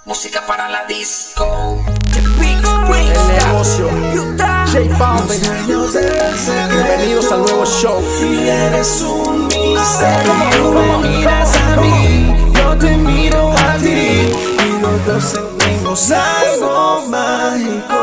Música para la disco. El negocio, J Balvin. Bienvenidos al nuevo show. Y eres un misterio. Tú me miras a mí, yo te miro a ti, y los dos sentimos algo mágico.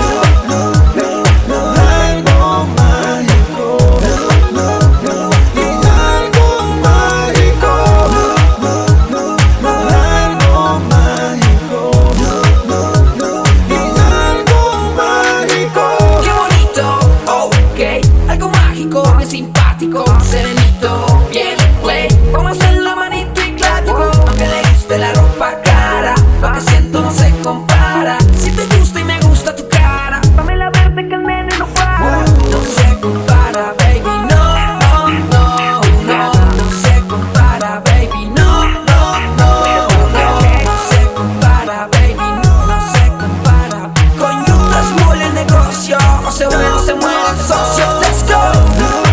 Simpático, serenito, bien play. Vamos a hacer la manito y clásico. Aunque le guste la ropa cara, lo que siento no se compara. Si te gusta y me gusta tu cara, Pamela verte que el nene no para. No se compara, baby, no, no, no, no. No se compara, baby, no, no, no, no. No se compara, baby, no, no se compara. Con Utah Small el negocio, o se muere o se muere el socio. Let's go.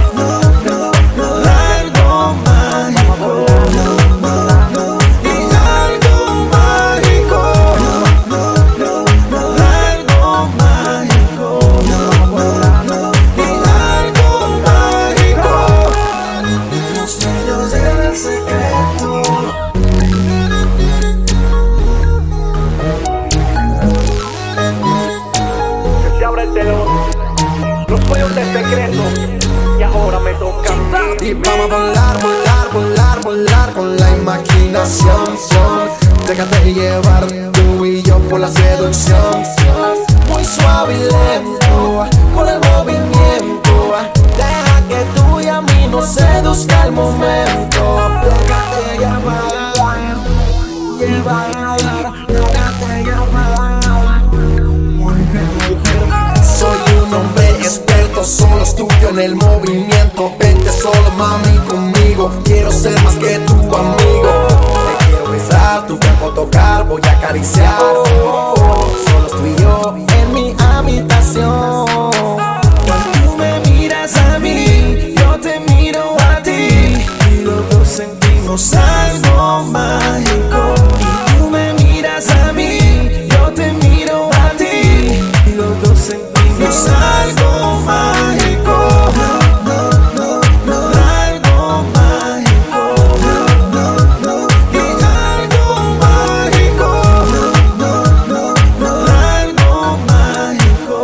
Los cuellos de secreto, y ahora me toca a mí. Y vamos a volar, volar, volar, volar con la imaginación. Déjate llevar tú y yo por la seducción. Muy suave y lento, con el movimiento. Deja que tú y a mí nos seduzca el momento. Déjate llevar, déjate llevar. Soy un hombre experto, solo es tuyo en el movimiento. Vente solo, mami, conmigo. Quiero ser más que tu amigo. Te quiero besar, tu cuerpo tocar, voy a acariciar. Solo es tú y yo en mi habitación. Cuando tú me miras a mí, yo te miro a ti, y los dos sentimos algo mágico. Y tú me miras a mí, yo te miro a ti, y los dos sentimos algo mágico. Algo mágico. Y algo mágico. Algo mágico.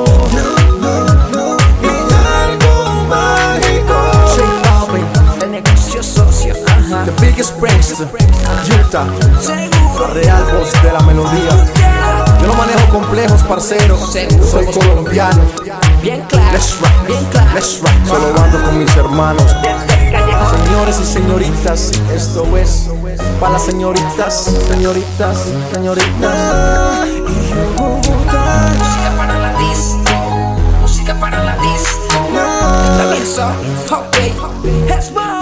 Y algo mágico. J Balvin, El negocio socio, ajá. the biggest prankster, Utah, Seguro. la real voz de la melodía. Yo no manejo complejos, parcero. Soy colombiano. Bien claro, Let's rock, bien claro. let's rock. Solo ando con mis hermanos. Señores y señoritas, esto es para las señoritas, señoritas, señoritas. Música para la disco. Música para la disco. Comienzo, ok. Es